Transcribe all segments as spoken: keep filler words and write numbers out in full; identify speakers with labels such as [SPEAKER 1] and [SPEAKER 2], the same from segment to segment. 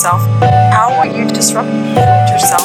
[SPEAKER 1] yourself, how will you disrupt yourself?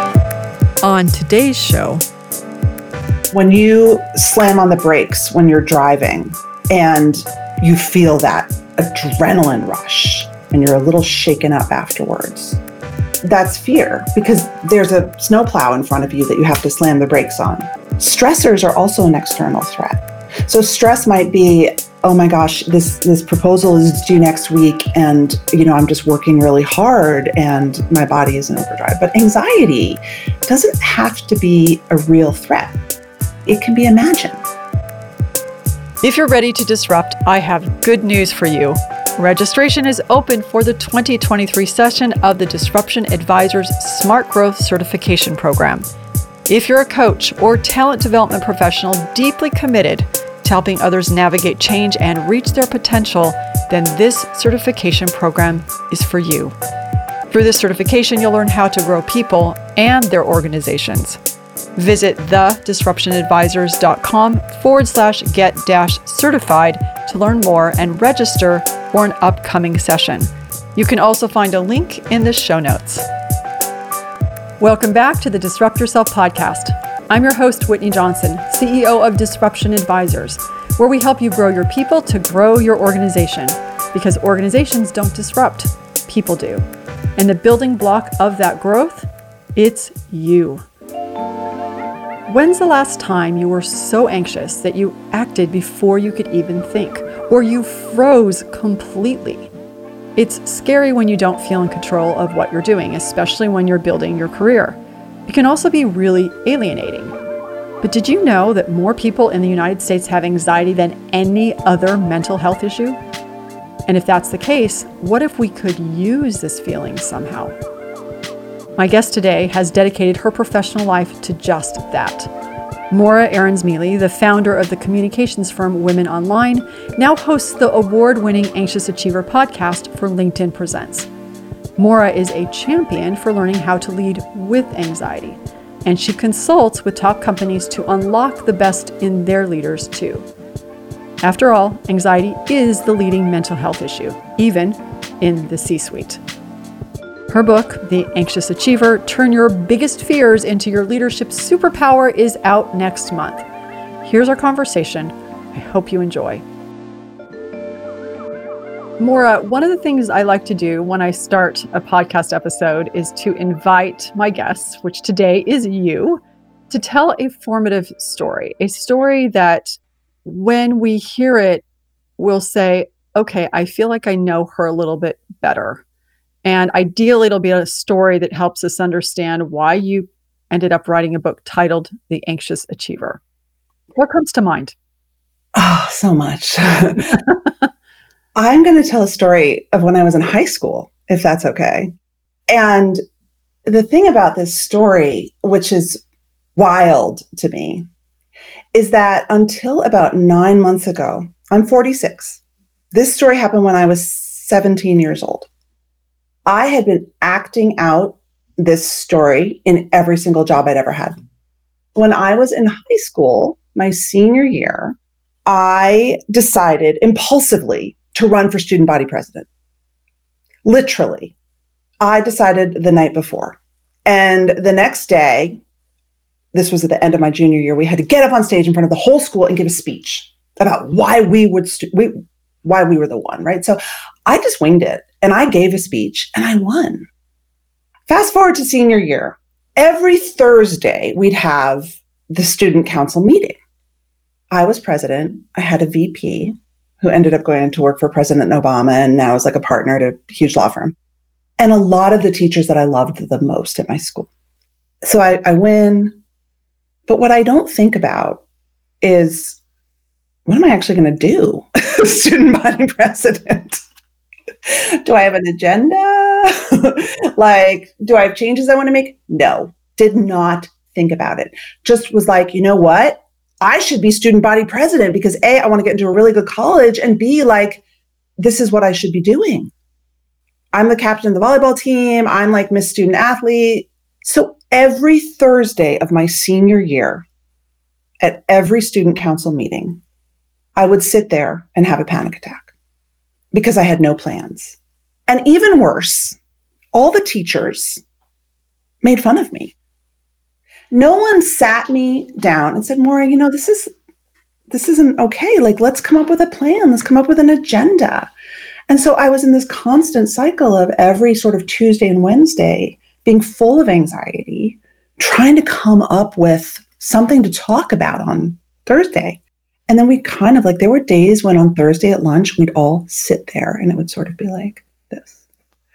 [SPEAKER 2] On today's show,
[SPEAKER 3] when you slam on the brakes when you're driving and you feel that adrenaline rush and you're a little shaken up afterwards, that's fear because there's a snowplow in front of you that you have to slam the brakes on. Stressors are also an external threat. So stress might be, oh my gosh, this, this proposal is due next week and, you know, I'm just working really hard and my body is in overdrive. But anxiety doesn't have to be a real threat. It can be imagined.
[SPEAKER 2] If you're ready to disrupt, I have good news for you. Registration is open for the twenty twenty-three session of the Disruption Advisors Smart Growth Certification Program. If you're a coach or talent development professional deeply committed to helping others navigate change and reach their potential, then this certification program is for you. Through this certification, you'll learn how to grow people and their organizations. Visit thedisruptionadvisors.com forward slash get dash certified to learn more and register for an upcoming session. You can also find a link in the show notes. Welcome back to the Disrupt Yourself podcast. I'm your host, Whitney Johnson, C E O of Disruption Advisors, where we help you grow your people to grow your organization, because organizations don't disrupt, people do. And the building block of that growth, it's you. When's the last time you were so anxious that you acted before you could even think, or you froze completely? It's scary when you don't feel in control of what you're doing, especially when you're building your career. It can also be really alienating. But did you know that more people in the United States have anxiety than any other mental health issue? And if that's the case, what if we could use this feeling somehow? My guest today has dedicated her professional life to just that. Maura Aarons-Mealy, the founder of the communications firm Women Online, now hosts the award-winning Anxious Achiever podcast for LinkedIn Presents. Maura is a champion for learning how to lead with anxiety, and she consults with top companies to unlock the best in their leaders too. After all, anxiety is the leading mental health issue, even in the C-suite. Her book, The Anxious Achiever, Turn Your Biggest Fears into Your Leadership Superpower, is out next month. Here's our conversation. I hope you enjoy. Maura, one of the things I like to do when I start a podcast episode is to invite my guests, which today is you, to tell a formative story, a story that when we hear it, we'll say, okay, I feel like I know her a little bit better. And ideally, it'll be a story that helps us understand why you ended up writing a book titled The Anxious Achiever. What comes to mind?
[SPEAKER 3] Oh, so much. I'm going to tell a story of when I was in high school, if that's okay. And the thing about this story, which is wild to me, is that until about nine months ago, I'm forty-six. This story happened when I was seventeen years old. I had been acting out this story in every single job I'd ever had. When I was in high school, my senior year, I decided impulsively to run for student body president. Literally. I decided the night before. And the next day, this was at the end of my junior year, we had to get up on stage in front of the whole school and give a speech about why we would, stu- we, why we were the one, right? So I just winged it and I gave a speech and I won. Fast forward to senior year. Every Thursday, we'd have the student council meeting. I was president. I had a V P who ended up going to work for President Obama and now is like a partner at a huge law firm. And a lot of the teachers that I loved the most at my school. So I, I win. But what I don't think about is, what am I actually going to do? Student body president. Do I have an agenda? Like, do I have changes I want to make? No, did not think about it. Just was like, you know what? I should be student body president because A, I want to get into a really good college, and B, like, this is what I should be doing. I'm the captain of the volleyball team. I'm like Miss Student Athlete. So every Thursday of my senior year, at every student council meeting, I would sit there and have a panic attack because I had no plans. And even worse, all the teachers made fun of me. No one sat me down and said, Maura, you know, this is, this isn't okay. Like, let's come up with a plan. Let's come up with an agenda. And so I was in this constant cycle of every sort of Tuesday and Wednesday being full of anxiety, trying to come up with something to talk about on Thursday. And then we kind of like, there were days when on Thursday at lunch, we'd all sit there and it would sort of be like this.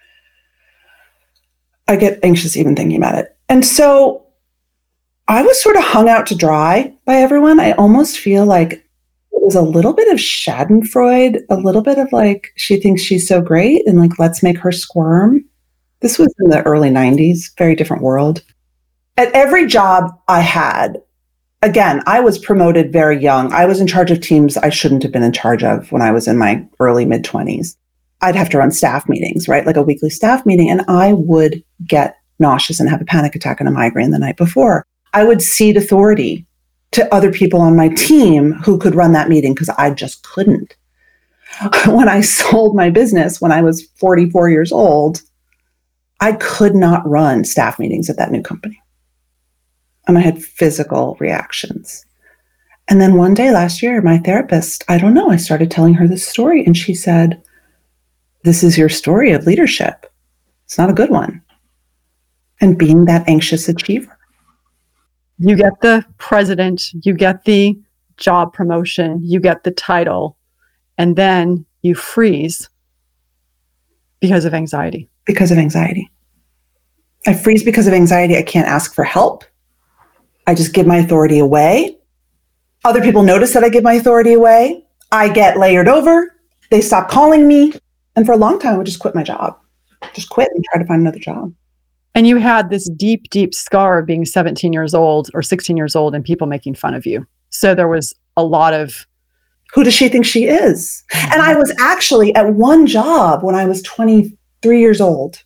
[SPEAKER 3] I get anxious even thinking about it. And so I was sort of hung out to dry by everyone. I almost feel like it was a little bit of Schadenfreude, a little bit of like, she thinks she's so great and like, let's make her squirm. This was in the early nineties, very different world. At every job I had, again, I was promoted very young. I was in charge of teams I shouldn't have been in charge of when I was in my early mid-twenties. I'd have to run staff meetings, right? Like a weekly staff meeting, and I would get nauseous and have a panic attack and a migraine the night before. I would cede authority to other people on my team who could run that meeting because I just couldn't. When I sold my business, when I was forty-four years old, I could not run staff meetings at that new company. And I had physical reactions. And then one day last year, my therapist, I don't know, I started telling her this story and she said, this is your story of leadership. It's not a good one. And being that anxious achiever.
[SPEAKER 2] You get the president, you get the job promotion, you get the title, and then you freeze because of anxiety.
[SPEAKER 3] Because of anxiety. I freeze because of anxiety. I can't ask for help. I just give my authority away. Other people notice that I give my authority away. I get layered over. They stop calling me. And for a long time, I would just quit my job. Just quit and try to find another job.
[SPEAKER 2] And you had this deep, deep scar of being seventeen years old or sixteen years old and people making fun of you. So there was a lot of...
[SPEAKER 3] Who does she think she is? And I was actually at one job when I was twenty-three years old.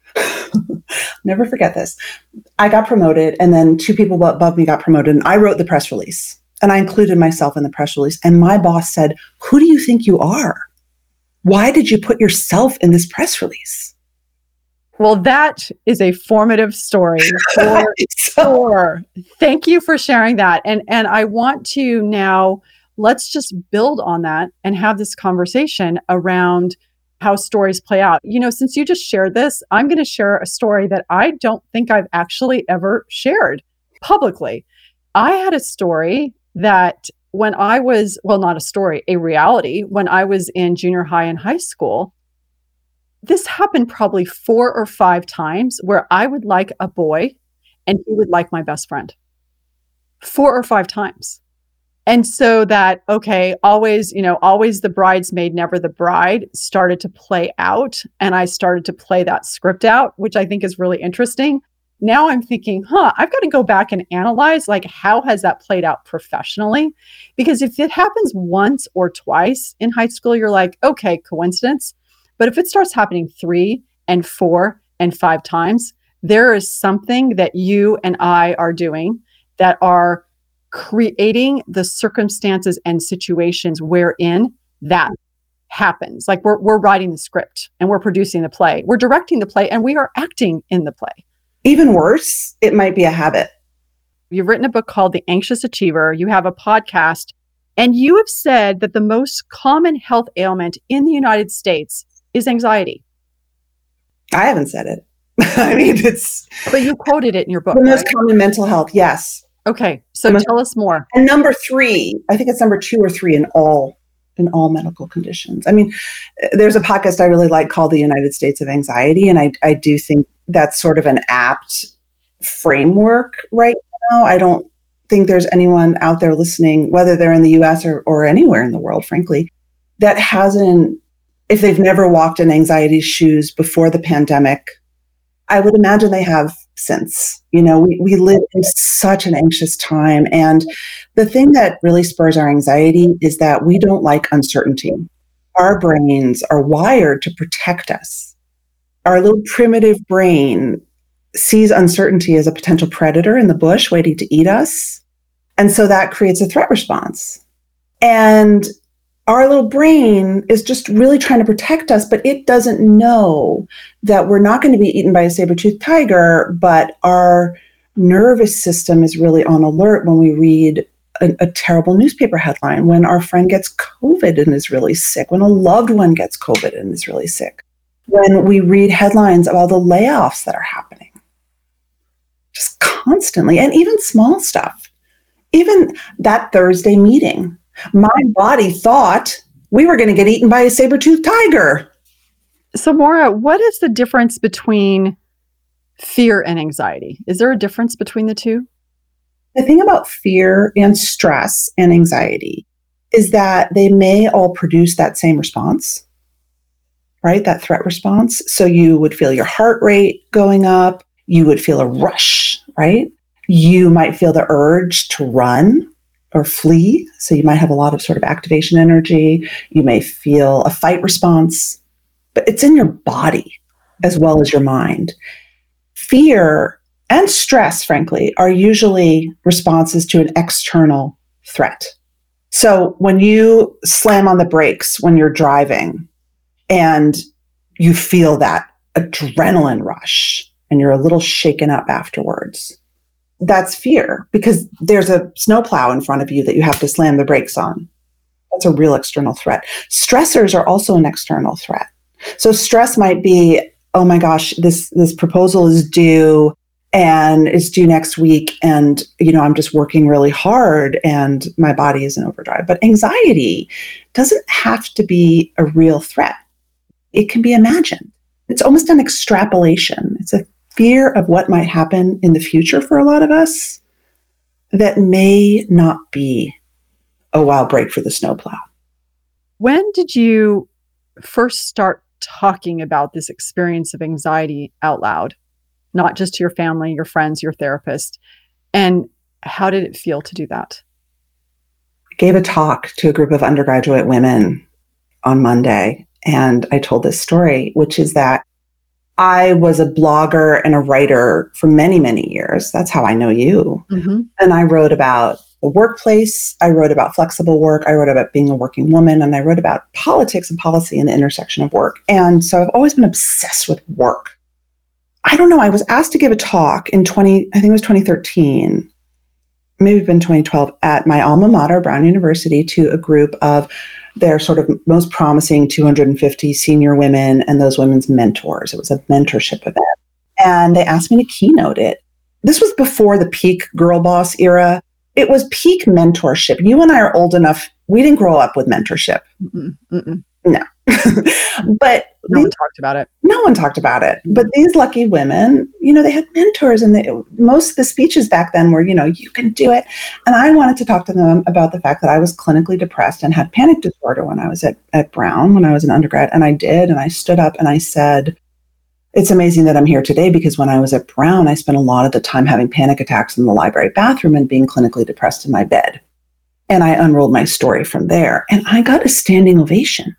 [SPEAKER 3] Never forget this. I got promoted and then two people above me got promoted and I wrote the press release and I included myself in the press release. And my boss said, who do you think you are? Why did you put yourself in this press release?
[SPEAKER 2] Well, that is a formative story for sure. Thank you for sharing that. And, and I want to now, let's just build on that and have this conversation around how stories play out. You know, since you just shared this, I'm going to share a story that I don't think I've actually ever shared publicly. I had a story that when I was, well, not a story, a reality, when I was in junior high and high school, this happened probably four or five times where I would like a boy and he would like my best friend. Four or five times. And so that, okay, always, you know, always the bridesmaid, never the bride started to play out. And I started to play that script out, which I think is really interesting. Now I'm thinking, huh, I've got to go back and analyze, like, how has that played out professionally? Because if it happens once or twice in high school, you're like, okay, coincidence. But if it starts happening three and four and five times, there is something that you and I are doing that are creating the circumstances and situations wherein that happens. Like we're we're writing the script and we're producing the play. We're directing the play and we are acting in the play.
[SPEAKER 3] Even worse, it might be a habit.
[SPEAKER 2] You've written a book called The Anxious Achiever. You have a podcast, and you have said that the most common health ailment in the United States is anxiety.
[SPEAKER 3] I haven't said it. I mean, it's...
[SPEAKER 2] But you quoted it in your book.
[SPEAKER 3] The most
[SPEAKER 2] right?
[SPEAKER 3] common mental health, yes.
[SPEAKER 2] Okay, so
[SPEAKER 3] most,
[SPEAKER 2] tell us more.
[SPEAKER 3] And number three, I think it's number two or three in all in all medical conditions. I mean, there's a podcast I really like called The United States of Anxiety, and I, I do think that's sort of an apt framework right now. I don't think there's anyone out there listening, whether they're in the U S or, or anywhere in the world, frankly, that hasn't, if they've never walked in anxiety's shoes before the pandemic, I would imagine they have since. You know, we, we live in such an anxious time. And the thing that really spurs our anxiety is that we don't like uncertainty. Our brains are wired to protect us. Our little primitive brain sees uncertainty as a potential predator in the bush waiting to eat us. And so that creates a threat response. And our little brain is just really trying to protect us, but it doesn't know that we're not going to be eaten by a saber-toothed tiger, but our nervous system is really on alert when we read a, a terrible newspaper headline, when our friend gets COVID and is really sick, when a loved one gets COVID and is really sick, when we read headlines of all the layoffs that are happening, just constantly, and even small stuff. Even that Thursday meeting, my body thought we were going to get eaten by a saber-toothed tiger.
[SPEAKER 2] So, Maura, what is the difference between fear and anxiety? Is there a difference between the two?
[SPEAKER 3] The thing about fear and stress and anxiety is that they may all produce that same response, right? That threat response. So you would feel your heart rate going up. You would feel a rush, right? You might feel the urge to run or flee. So you might have a lot of sort of activation energy. You may feel a fight response, but it's in your body as well as your mind. Fear and stress, frankly, are usually responses to an external threat. So when you slam on the brakes when you're driving and you feel that adrenaline rush and you're a little shaken up afterwards, that's fear, because there's a snowplow in front of you that you have to slam the brakes on. That's a real external threat. Stressors are also an external threat. So stress might be, oh my gosh, this, this proposal is due and it's due next week. And, you know, I'm just working really hard and my body is in overdrive. But anxiety doesn't have to be a real threat. It can be imagined. It's almost an extrapolation. It's a fear of what might happen in the future for a lot of us that may not be a wild break for the snowplow.
[SPEAKER 2] When did you first start talking about this experience of anxiety out loud, not just to your family, your friends, your therapist? And how did it feel to do that?
[SPEAKER 3] I gave a talk to a group of undergraduate women on Monday, and I told this story, which is that I was a blogger and a writer for many, many years. That's how I know you. Mm-hmm. And I wrote about the workplace. I wrote about flexible work. I wrote about being a working woman. And I wrote about politics and policy and the intersection of work. And so I've always been obsessed with work. I don't know. I was asked to give a talk in twenty, I think it was twenty thirteen, maybe even twenty twelve, at my alma mater, Brown University, to a group of their sort of most promising two hundred fifty senior women and those women's mentors. It was a mentorship event. And they asked me to keynote it. This was before the peak girl boss era. It was peak mentorship. You and I are old enough. We didn't grow up with mentorship. Mm-mm, mm-mm. No. But
[SPEAKER 2] no
[SPEAKER 3] these,
[SPEAKER 2] one talked about it.
[SPEAKER 3] No one talked about it. But these lucky women, you know, they had mentors, and they, most of the speeches back then were, you know, you can do it. And I wanted to talk to them about the fact that I was clinically depressed and had panic disorder when I was at, at Brown, when I was an undergrad. And I did. And I stood up and I said, it's amazing that I'm here today, because when I was at Brown, I spent a lot of the time having panic attacks in the library bathroom and being clinically depressed in my bed. And I unrolled my story from there. And I got a standing ovation.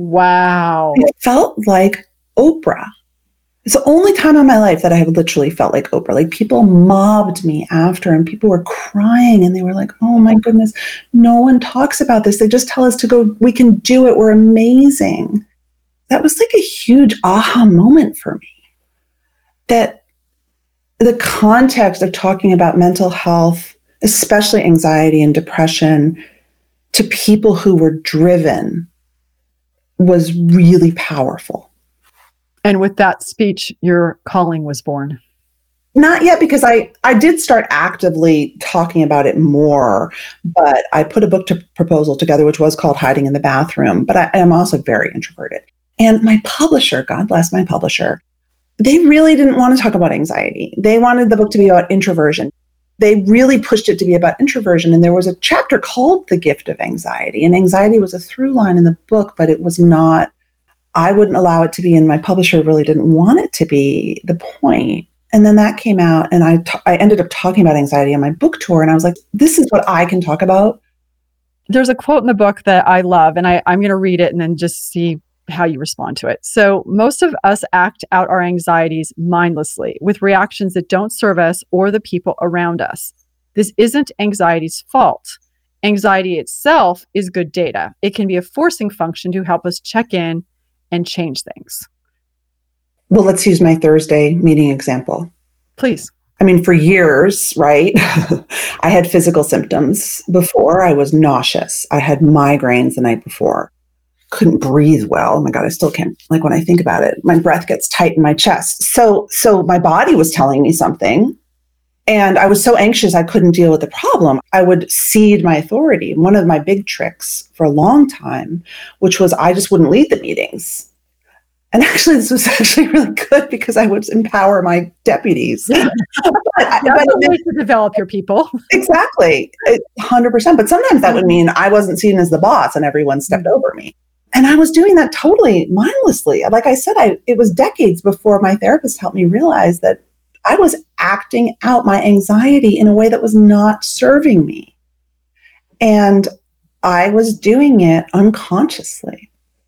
[SPEAKER 2] Wow.
[SPEAKER 3] It felt like Oprah. It's the only time in my life that I have literally felt like Oprah. Like, people mobbed me after, and people were crying, and they were like, oh my goodness, no one talks about this. They just tell us to go, we can do it. We're amazing. That was like a huge aha moment for me. That the context of talking about mental health, especially anxiety and depression, to people who were driven was really powerful.
[SPEAKER 2] And with that speech, your calling was born.
[SPEAKER 3] Not yet, because I, I did start actively talking about it more, but I put a book to proposal together, which was called Hiding in the Bathroom. But I am also very introverted. And my publisher, God bless my publisher, they really didn't want to talk about anxiety. They wanted the book to be about introversion. They really pushed it to be about introversion. And there was a chapter called The Gift of Anxiety. And anxiety was a through line in the book, but it was not, I wouldn't allow it to be, and my publisher really didn't want it to be the point. And then that came out, and I, t- I ended up talking about anxiety on my book tour. And I was like, this is what I can talk about.
[SPEAKER 2] There's a quote in the book that I love, and I, I'm going to read it and then just see how you respond to it. So, most of us act out our anxieties mindlessly with reactions that don't serve us or the people around us. This isn't anxiety's fault. Anxiety itself is good data. It can be a forcing function to help us check in and change things.
[SPEAKER 3] Well, let's use my Thursday meeting example.
[SPEAKER 2] Please.
[SPEAKER 3] I mean, for years, right? I had physical symptoms before. I was nauseous. I had migraines the night before. Couldn't breathe well. Oh my God, I still can't. Like when I think about it, my breath gets tight in my chest. So, so my body was telling me something. And I was so anxious, I couldn't deal with the problem. I would cede my authority. One of my big tricks for a long time, which was I just wouldn't lead the meetings. And actually, this was actually really good because I would empower my deputies.
[SPEAKER 2] Yeah. but, That's but a way to develop your people.
[SPEAKER 3] Exactly, one hundred percent. But sometimes that would mean I wasn't seen as the boss and everyone stepped mm-hmm. over me. And I was doing that totally mindlessly. Like I said, I, it was decades before my therapist helped me realize that I was acting out my anxiety in a way that was not serving me. And I was doing it unconsciously,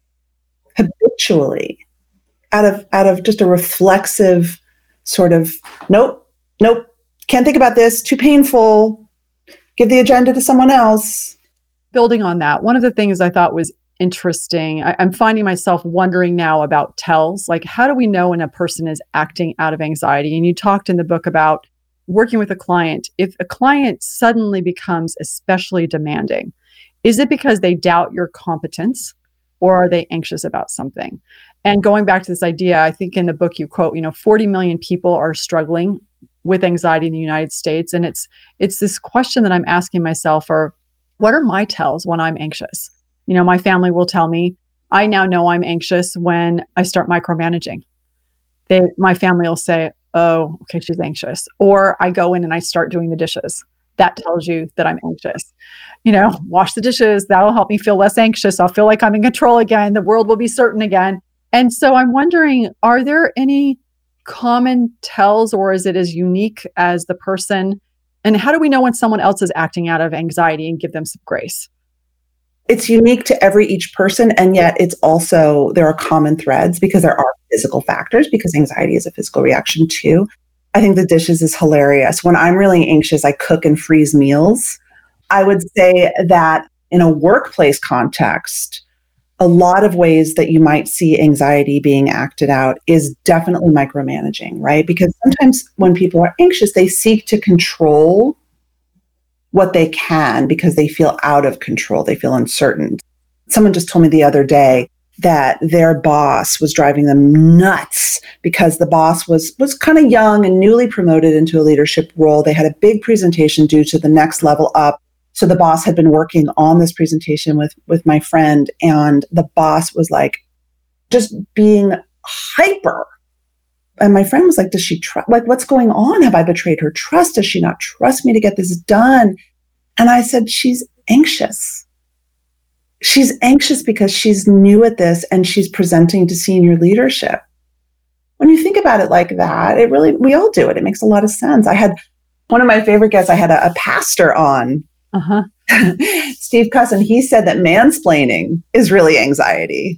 [SPEAKER 3] habitually. Out of out of just a reflexive sort of, nope, nope, can't think about this, too painful, give the agenda to someone else.
[SPEAKER 2] Building on that, one of the things I thought was interesting, I, I'm finding myself wondering now about tells, like how do we know when a person is acting out of anxiety? And you talked in the book about working with a client. If a client suddenly becomes especially demanding, is it because they doubt your competence or are they anxious about something? And going back to this idea, I think in the book you quote, you know, forty million people are struggling with anxiety in the United States. And it's it's this question that I'm asking myself, or what are my tells when I'm anxious? You know, my family will tell me, I now know I'm anxious when I start micromanaging. They, my family will say, oh, okay, she's anxious. Or I go in and I start doing the dishes. That tells you that I'm anxious. You know, wash the dishes. That'll help me feel less anxious. I'll feel like I'm in control again. The world will be certain again. And so I'm wondering, are there any common tells, or is it as unique as the person? And how do we know when someone else is acting out of anxiety and give them some grace?
[SPEAKER 3] It's unique to every each person. And yet it's also, there are common threads because there are physical factors, because anxiety is a physical reaction too. I think the dishes is hilarious. When I'm really anxious, I cook and freeze meals. I would say that in a workplace context, a lot of ways that you might see anxiety being acted out is definitely micromanaging, right? Because sometimes when people are anxious, they seek to control what they can because they feel out of control. They feel uncertain. Someone just told me the other day that their boss was driving them nuts because the boss was was kind of young and newly promoted into a leadership role. They had a big presentation due to the next level up. So the boss had been working on this presentation with, with my friend, and the boss was like just being hyper. And my friend was like, does she trust, like, what's going on? Have I betrayed her trust? Does she not trust me to get this done? And I said, she's anxious. She's anxious because she's new at this and she's presenting to senior leadership. When you think about it like that, it really, we all do it. It makes a lot of sense. I had one of my favorite guests, I had a, a pastor on, uh-huh. Steve Cusson. He said that mansplaining is really anxiety.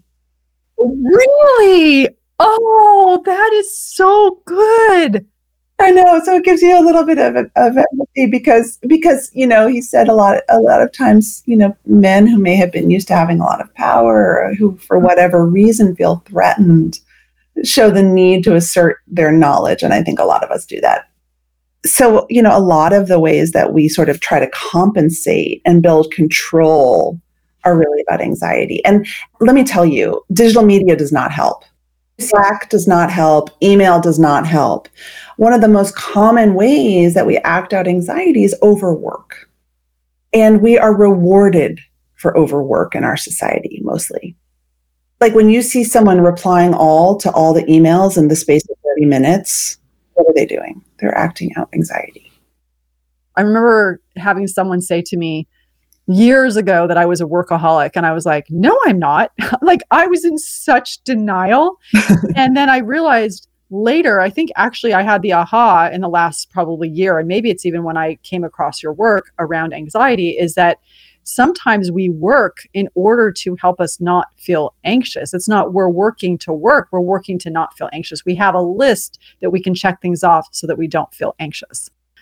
[SPEAKER 2] Really? Oh, that is so good.
[SPEAKER 3] I know. So it gives you a little bit of, of empathy because, because, you know, he said a lot, a lot of times, you know, men who may have been used to having a lot of power or who, for whatever reason, feel threatened, show the need to assert their knowledge. And I think a lot of us do that. So, you know, a lot of the ways that we sort of try to compensate and build control are really about anxiety. And let me tell you, digital media does not help. Slack does not help. Email does not help. One of the most common ways that we act out anxiety is overwork. And we are rewarded for overwork in our society, mostly. Like when you see someone replying all to all the emails in the space of thirty minutes, what are they doing? They're acting out anxiety.
[SPEAKER 2] I remember having someone say to me years ago that I was a workaholic, and I was like, no, I'm not. Like I was in such denial. And then I realized later, I think actually I had the aha in the last probably year, and maybe it's even when I came across your work around anxiety, is that sometimes we work in order to help us not feel anxious. It's not we're working to work, we're working to not feel anxious. We have a list that we can check things off so that we don't feel anxious.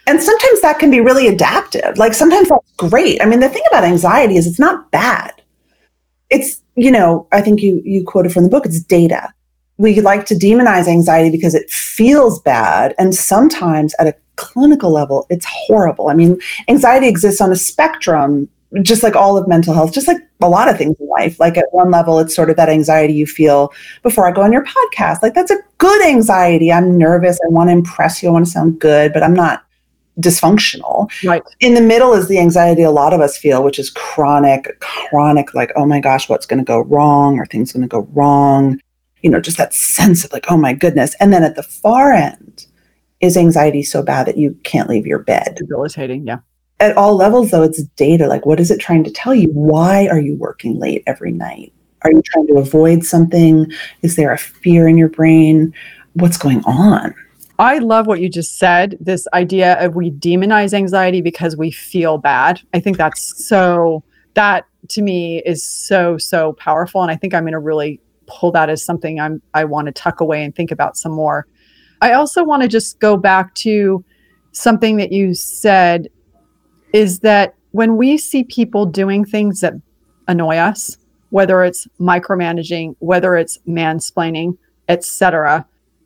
[SPEAKER 3] And sometimes that can be really adaptive. Like sometimes that's great. I mean, the thing about anxiety is it's not bad. It's, you know, I think you you quoted from the book, it's data. We like to demonize anxiety because it feels bad. And sometimes at a clinical level, it's horrible. I mean, anxiety exists on a spectrum, just like all of mental health, just like a lot of things in life. Like at one level, it's sort of that anxiety you feel before I go on your podcast. Like that's a good anxiety. I'm nervous. I want to impress you. I want to sound good, but I'm not dysfunctional.
[SPEAKER 2] Right.
[SPEAKER 3] In the middle is the anxiety a lot of us feel, which is chronic, chronic, like, oh my gosh, what's going to go wrong? Are things going to go wrong? You know, just that sense of like, oh my goodness. And then at the far end is anxiety so bad that you can't leave your bed.
[SPEAKER 2] Debilitating, yeah.
[SPEAKER 3] At all levels, though, it's data. Like, what is it trying to tell you? Why are you working late every night? Are you trying to avoid something? Is there a fear in your brain? What's going on?
[SPEAKER 2] I love what you just said, this idea of we demonize anxiety because we feel bad. I think that's so, that to me is so, so powerful. And I think I'm going to really pull that as something I'm, I want to tuck away and think about some more. I also want to just go back to something that you said is that when we see people doing things that annoy us, whether it's micromanaging, whether it's mansplaining, et cetera,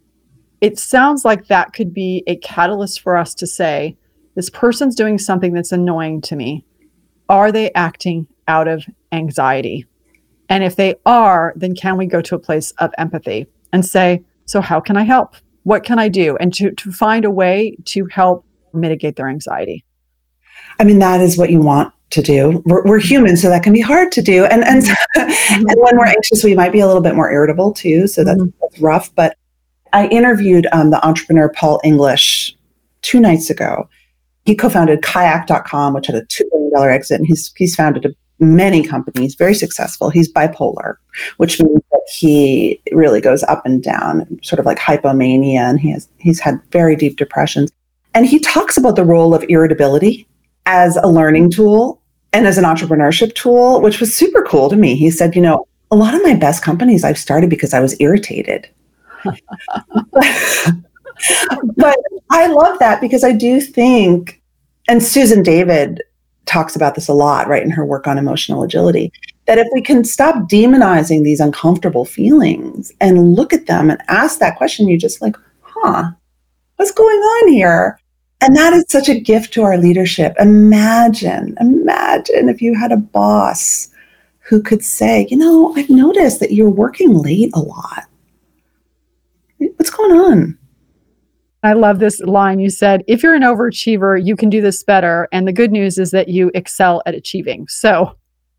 [SPEAKER 2] it sounds like that could be a catalyst for us to say, this person's doing something that's annoying to me. Are they acting out of anxiety? And if they are, then can we go to a place of empathy and say, so how can I help? What can I do? And to, to find a way to help mitigate their anxiety.
[SPEAKER 3] I mean, that is what you want to do. We're, we're human, so that can be hard to do. And and, and when we're anxious, we might be a little bit more irritable too. So that's, mm-hmm. that's rough. But I interviewed um, the entrepreneur Paul English two nights ago. He co-founded kayak dot com, which had a two billion dollars exit. And he's, he's founded a, many companies, very successful. He's bipolar, which means that he really goes up and down, sort of like hypomania. And he has, he's had very deep depressions. And he talks about the role of irritability as a learning tool and as an entrepreneurship tool, which was super cool to me. He said, you know, a lot of my best companies I've started because I was irritated. But I love that because I do think, and Susan David talks about this a lot, right, in her work on emotional agility, that if we can stop demonizing these uncomfortable feelings and look at them and ask that question, you're just like, huh, what's going on here? And that is such a gift to our leadership. Imagine, imagine if you had a boss who could say, you know, I've noticed that you're working late a lot. What's going on?
[SPEAKER 2] I love this line. You said, if you're an overachiever, you can do this better. And the good news is that you excel at achieving. So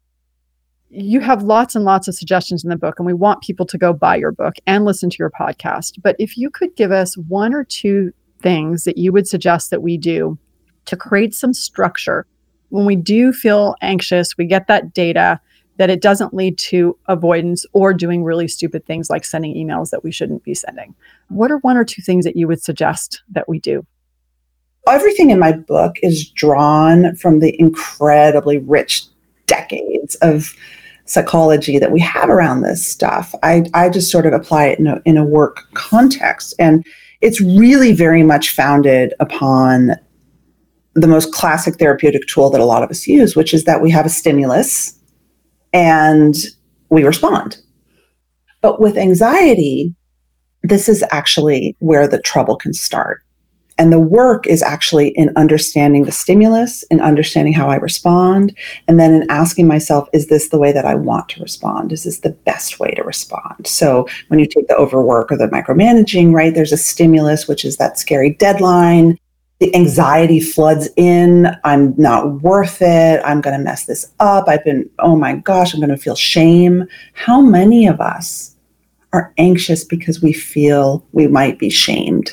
[SPEAKER 2] you have lots and lots of suggestions in the book, and we want people to go buy your book and listen to your podcast. But if you could give us one or two things that you would suggest that we do to create some structure when we do feel anxious, we get that data, that it doesn't lead to avoidance or doing really stupid things like sending emails that we shouldn't be sending. What are one or two things that you would suggest that we do?
[SPEAKER 3] Everything in my book is drawn from the incredibly rich decades of psychology that we have around this stuff. I, I just sort of apply it in a, in a work context. And it's really very much founded upon the most classic therapeutic tool that a lot of us use, which is that we have a stimulus and we respond. But with anxiety, this is actually where the trouble can start. And the work is actually in understanding the stimulus, in understanding how I respond, and then in asking myself, is this the way that I want to respond? Is this the best way to respond? So when you take the overwork or the micromanaging, right, there's a stimulus, which is that scary deadline. The anxiety floods in. I'm not worth it. I'm going to mess this up. I've been, oh my gosh, I'm going to feel shame. How many of us are anxious because we feel we might be shamed?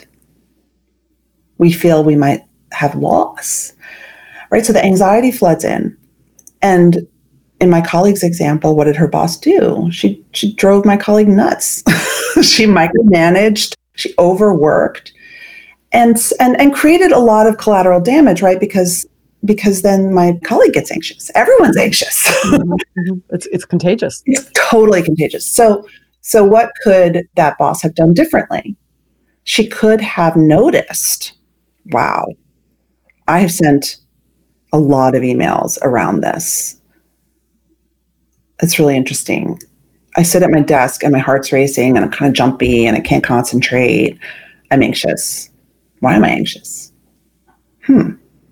[SPEAKER 3] We feel we might have loss, right? So the anxiety floods in. And in my colleague's example, what did her boss do? She, she drove my colleague nuts. She micromanaged, she overworked. And, and and created a lot of collateral damage, right? Because because then my colleague gets anxious. Everyone's anxious.
[SPEAKER 2] Mm-hmm. It's it's contagious.
[SPEAKER 3] It's totally contagious. So so what could that boss have done differently? She could have noticed, wow, I have sent a lot of emails around this. It's really interesting. I sit at my desk and my heart's racing and I'm kind of jumpy and I can't concentrate. I'm anxious. Why am I anxious? Hmm.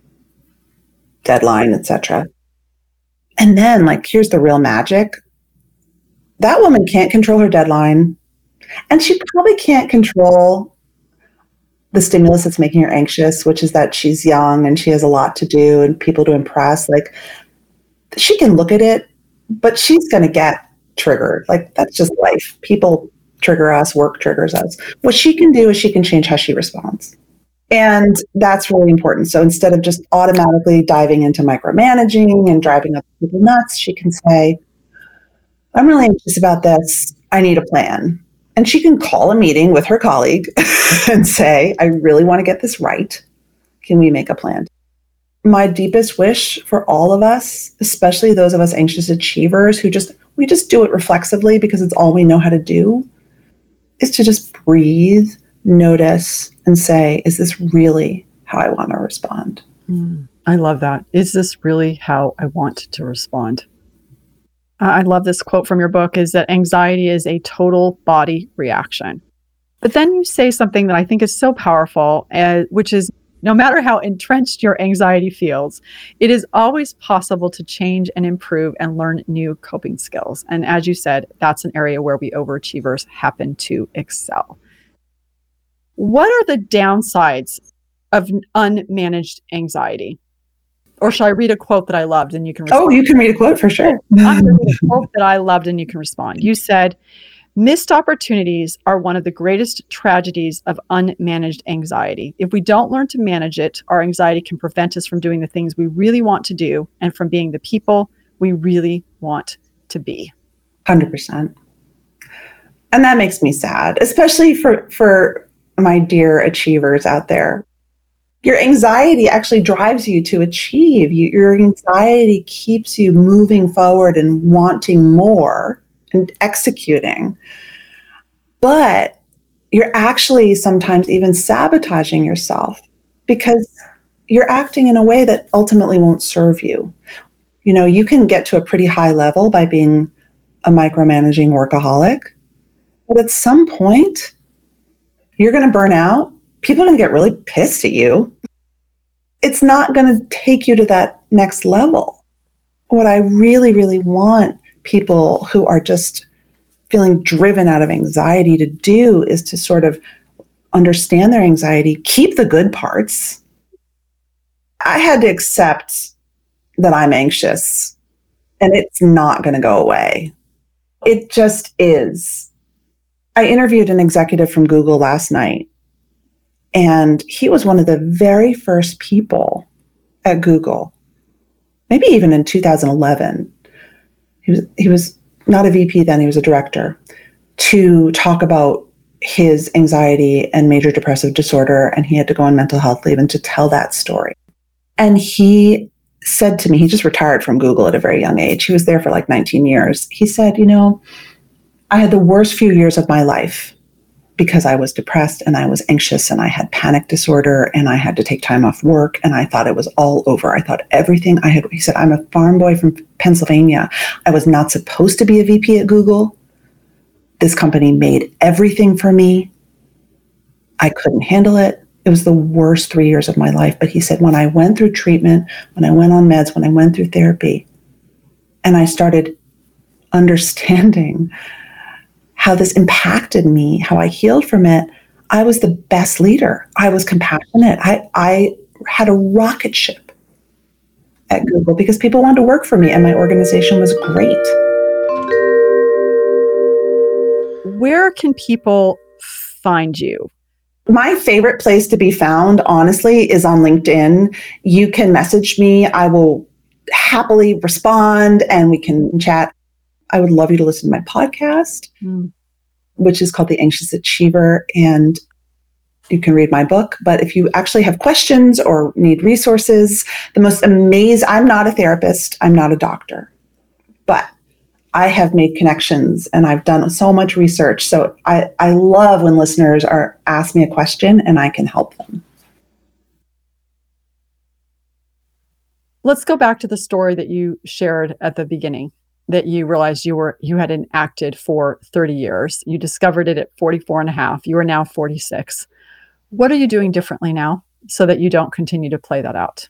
[SPEAKER 3] Deadline, et cetera. And then, like, here's the real magic. That woman can't control her deadline, and she probably can't control the stimulus that's making her anxious, which is that she's young and she has a lot to do and people to impress. Like, she can look at it, but she's going to get triggered. Like, that's just life. People trigger us, work triggers us. What she can do is she can change how she responds. And that's really important. So instead of just automatically diving into micromanaging and driving up people nuts, she can say, I'm really anxious about this. I need a plan. And she can call a meeting with her colleague and say, I really want to get this right. Can we make a plan? My deepest wish for all of us, especially those of us anxious achievers who just, we just do it reflexively because it's all we know how to do, is to just breathe, notice, and say, is this really how I want to respond?
[SPEAKER 2] Mm, I love that. Is this really how I want to respond? Uh, I love this quote from your book, is that anxiety is a total body reaction. But then you say something that I think is so powerful, uh, which is, no matter how entrenched your anxiety feels, it is always possible to change and improve and learn new coping skills. And as you said, that's an area where we overachievers happen to excel. What are the downsides of unmanaged anxiety? Or shall I read a quote that I loved and you can respond?
[SPEAKER 3] Oh, you can read a quote for sure.
[SPEAKER 2] I'm going to read a quote that I loved and you can respond. You said, missed opportunities are one of the greatest tragedies of unmanaged anxiety. If we don't learn to manage it, our anxiety can prevent us from doing the things we really want to do and from being the people we really want to be.
[SPEAKER 3] one hundred percent. And that makes me sad, especially for, for my dear achievers out there. Your anxiety actually drives you to achieve. You, your anxiety keeps you moving forward and wanting more and executing. But you're actually sometimes even sabotaging yourself because you're acting in a way that ultimately won't serve you. You know, you can get to a pretty high level by being a micromanaging workaholic, but at some point, you're going to burn out. People are going to get really pissed at you. It's not going to take you to that next level. What I really, really want people who are just feeling driven out of anxiety to do is to sort of understand their anxiety, keep the good parts. I had to accept that I'm anxious and it's not going to go away. It just is. I interviewed an executive from Google last night, and he was one of the very first people at Google, maybe even in two thousand eleven. He was, he was not a V P then, he was a director, to talk about his anxiety and major depressive disorder, and he had to go on mental health leave and to tell that story. And he said to me, he just retired from Google at a very young age. He was there for like nineteen years. He said, you know, I had the worst few years of my life because I was depressed and I was anxious and I had panic disorder and I had to take time off work and I thought it was all over. I thought everything I had, he said, I'm a farm boy from Pennsylvania. I was not supposed to be a V P at Google. This company made everything for me. I couldn't handle it. It was the worst three years of my life. But he said, when I went through treatment, when I went on meds, when I went through therapy, and I started understanding how this impacted me, how I healed from it, I was the best leader. I was compassionate. I, I had a rocket ship at Google because people wanted to work for me and my organization was great.
[SPEAKER 2] Where can people find you?
[SPEAKER 3] My favorite place to be found, honestly, is on LinkedIn. You can message me. I will happily respond and we can chat. I would love you to listen to my podcast, mm. which is called The Anxious Achiever, and you can read my book. But if you actually have questions or need resources, the most amazing, I'm not a therapist, I'm not a doctor, but I have made connections and I've done so much research. So I, I love when listeners are ask me a question and I can help them.
[SPEAKER 2] Let's go back to the story that you shared at the beginning, that you realized you were you had enacted for thirty years. You discovered it at forty-four and a half. You are now forty-six. What are you doing differently now so that you don't continue to play that out?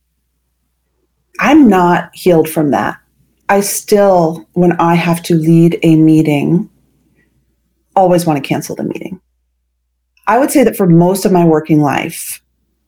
[SPEAKER 3] I'm not healed from that. I still, when I have to lead a meeting, always want to cancel the meeting. I would say that for most of my working life,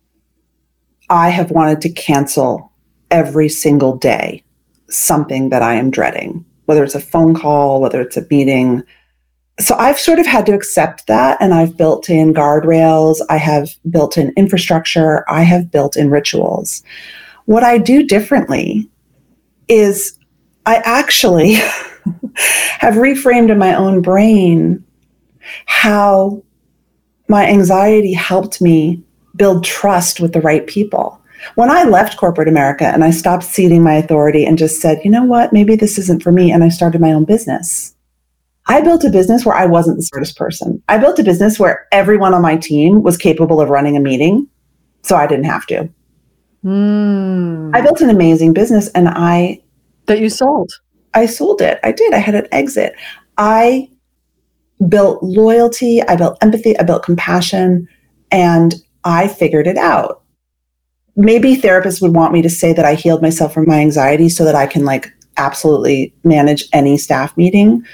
[SPEAKER 3] I have wanted to cancel every single day something that I am dreading, whether it's a phone call, whether it's a meeting. So I've sort of had to accept that, and I've built in guardrails, I have built in infrastructure, I have built in rituals. What I do differently is I actually have reframed in my own brain how my anxiety helped me build trust with the right people. When I left corporate America and I stopped ceding my authority and just said, you know what, maybe this isn't for me, and I started my own business. I built a business where I wasn't the smartest person. I built a business where everyone on my team was capable of running a meeting, so I didn't have to.
[SPEAKER 2] Mm.
[SPEAKER 3] I built an amazing business, and I...
[SPEAKER 2] That you sold.
[SPEAKER 3] I sold it. I did. I had an exit. I built loyalty. I built empathy. I built compassion, and I figured it out. Maybe therapists would want me to say that I healed myself from my anxiety so that I can like absolutely manage any staff meeting.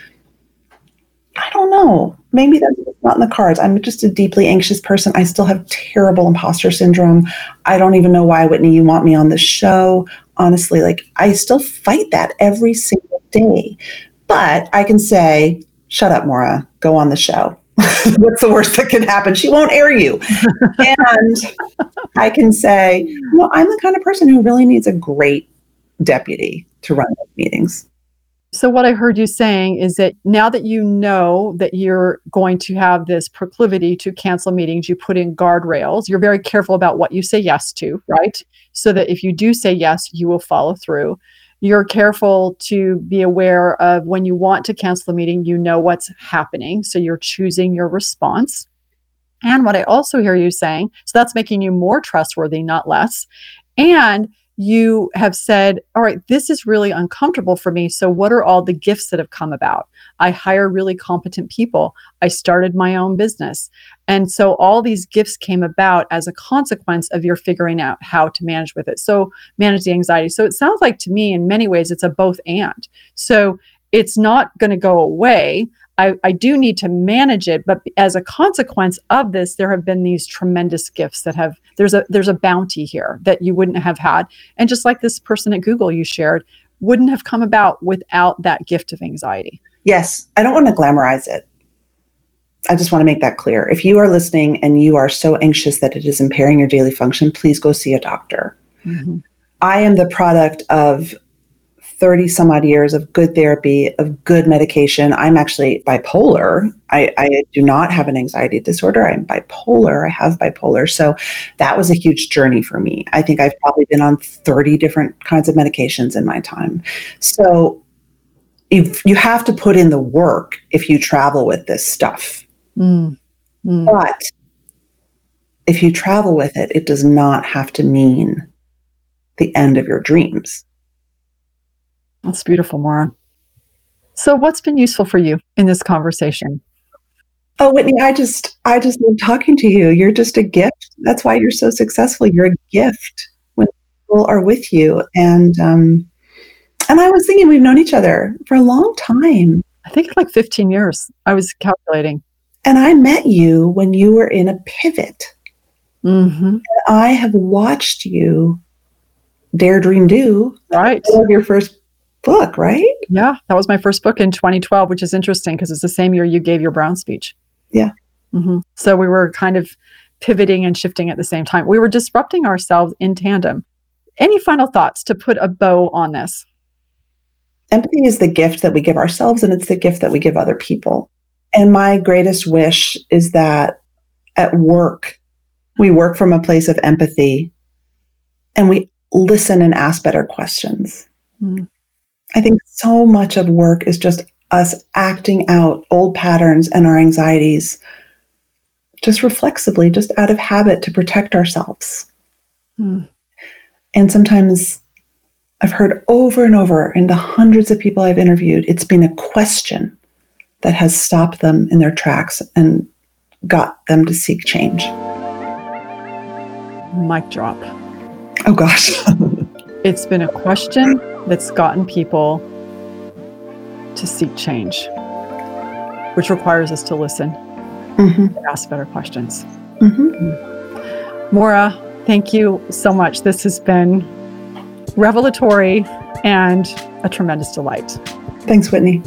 [SPEAKER 3] I don't know. Maybe that's not in the cards. I'm just a deeply anxious person. I still have terrible imposter syndrome. I don't even know why, Whitney, you want me on this show. Honestly, like I still fight that every single day. But I can say, shut up, Maura, go on the show. What's the worst that can happen? She won't air you. And I can say, well, I'm the kind of person who really needs a great deputy to run those meetings.
[SPEAKER 2] So what I heard you saying is that now that you know that you're going to have this proclivity to cancel meetings, you put in guardrails. You're very careful about what you say yes to, right? So that if you do say yes, you will follow through. You're careful to be aware of when you want to cancel the meeting, you know what's happening. So you're choosing your response. And what I also hear you saying, so that's making you more trustworthy, not less. And you have said, all right, this is really uncomfortable for me. So what are all the gifts that have come about? I hire really competent people. I started my own business. And so all these gifts came about as a consequence of your figuring out how to manage with it. So manage the anxiety. So it sounds like to me, in many ways, it's a both and. So it's not going to go away. I, I do need to manage it, but as a consequence of this, there have been these tremendous gifts that have, there's a there's a bounty here that you wouldn't have had. And just like this person at Google you shared, wouldn't have come about without that gift of anxiety.
[SPEAKER 3] Yes, I don't want to glamorize it. I just want to make that clear. If you are listening and you are so anxious that it is impairing your daily function, please go see a doctor. Mm-hmm. I am the product of thirty some odd years of good therapy, of good medication. I'm actually bipolar. I, I do not have an anxiety disorder. I'm bipolar. I have bipolar. So that was a huge journey for me. I think I've probably been on thirty different kinds of medications in my time. So if you have to put in the work if you travel with this stuff. Mm. Mm. But if you travel with it, it does not have to mean the end of your dreams.
[SPEAKER 2] That's beautiful, Maura. So what's been useful for you in this conversation?
[SPEAKER 3] Oh, Whitney, I just, I just love talking to you. You're just a gift. That's why you're so successful. You're a gift when people are with you. And, um, and I was thinking we've known each other for a long time.
[SPEAKER 2] I think like fifteen years. I was calculating.
[SPEAKER 3] And I met you when you were in a pivot. Mm-hmm. And I have watched you dare, dream, do.
[SPEAKER 2] Right.
[SPEAKER 3] Your first book, right?
[SPEAKER 2] Yeah, that was my first book in twenty twelve, which is interesting because it's the same year you gave your Brown speech.
[SPEAKER 3] Yeah.
[SPEAKER 2] Mm-hmm. So we were kind of pivoting and shifting at the same time. We were disrupting ourselves in tandem. Any final thoughts to put a bow on this?
[SPEAKER 3] Empathy is the gift that we give ourselves, and it's the gift that we give other people. And my greatest wish is that at work, we work from a place of empathy and we listen and ask better questions. Mm. I think so much of work is just us acting out old patterns and our anxieties just reflexively, just out of habit to protect ourselves. Mm. And sometimes I've heard over and over in the hundreds of people I've interviewed, it's been a question that has stopped them in their tracks and got them to seek change.
[SPEAKER 2] Mic drop.
[SPEAKER 3] Oh gosh.
[SPEAKER 2] It's been a question that's gotten people to seek change, which requires us to listen mm-hmm. and ask better questions. Mm-hmm. Maura, thank you so much. This has been revelatory and a tremendous delight.
[SPEAKER 3] Thanks, Whitney.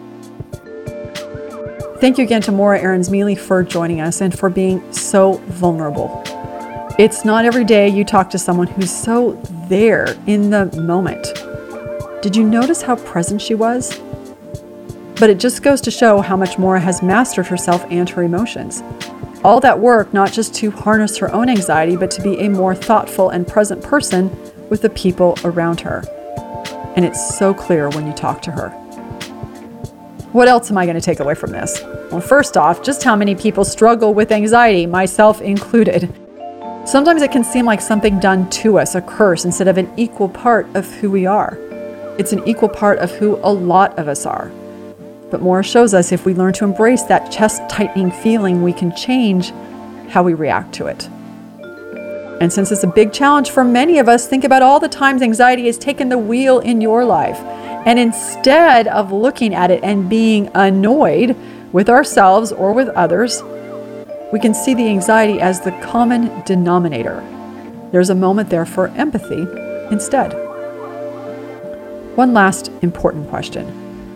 [SPEAKER 2] Thank you again to Maura Aarons-Mealy for joining us and for being so vulnerable. It's not every day you talk to someone who's so there in the moment. Did you notice how present she was? But it just goes to show how much Maura has mastered herself and her emotions. All that work, not just to harness her own anxiety, but to be a more thoughtful and present person with the people around her. And it's so clear when you talk to her. What else am I going to take away from this? Well, first off, just how many people struggle with anxiety, myself included. Sometimes it can seem like something done to us, a curse, instead of an equal part of who we are. It's an equal part of who a lot of us are. But Maura shows us if we learn to embrace that chest-tightening feeling, we can change how we react to it. And since it's a big challenge for many of us, think about all the times anxiety has taken the wheel in your life. And instead of looking at it and being annoyed with ourselves or with others, we can see the anxiety as the common denominator. There's a moment there for empathy instead. One last important question.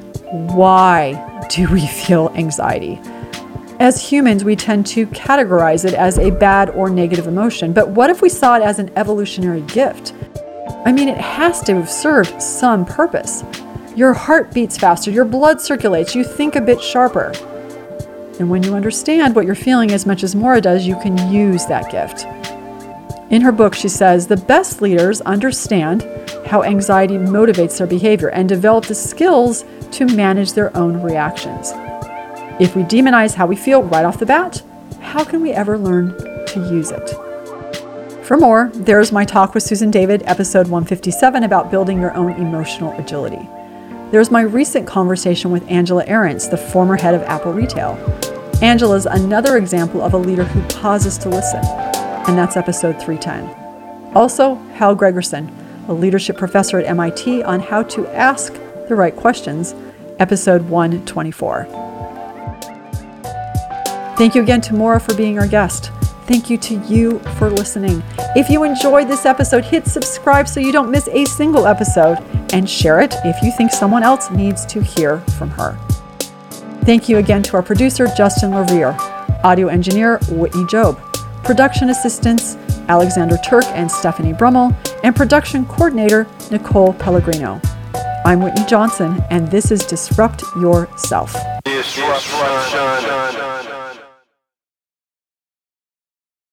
[SPEAKER 2] Why do we feel anxiety? As humans, we tend to categorize it as a bad or negative emotion. But what if we saw it as an evolutionary gift? I mean, it has to have served some purpose. Your heart beats faster, your blood circulates, you think a bit sharper. And when you understand what you're feeling as much as Maura does, you can use that gift. In her book, she says, the best leaders understand how anxiety motivates their behavior and develop the skills to manage their own reactions. If we demonize how we feel right off the bat, how can we ever learn to use it? For more, there's my talk with Susan David, episode one fifty-seven, about building your own emotional agility. There's my recent conversation with Angela Ahrendts, the former head of Apple Retail. Angela's another example of a leader who pauses to listen, and that's episode three ten. Also, Hal Gregerson, a leadership professor at M I T, on how to ask the right questions, episode one twenty-four. Thank you again to Maura for being our guest. Thank you to you for listening. If you enjoyed this episode, hit subscribe so you don't miss a single episode, and share it if you think someone else needs to hear from her. Thank you again to our producer, Justin Laurier, audio engineer, Whitney Job, production assistants, Alexander Turk and Stephanie Brummel, and production coordinator, Nicole Pellegrino. I'm Whitney Johnson, and this is Disrupt Yourself. Disruption.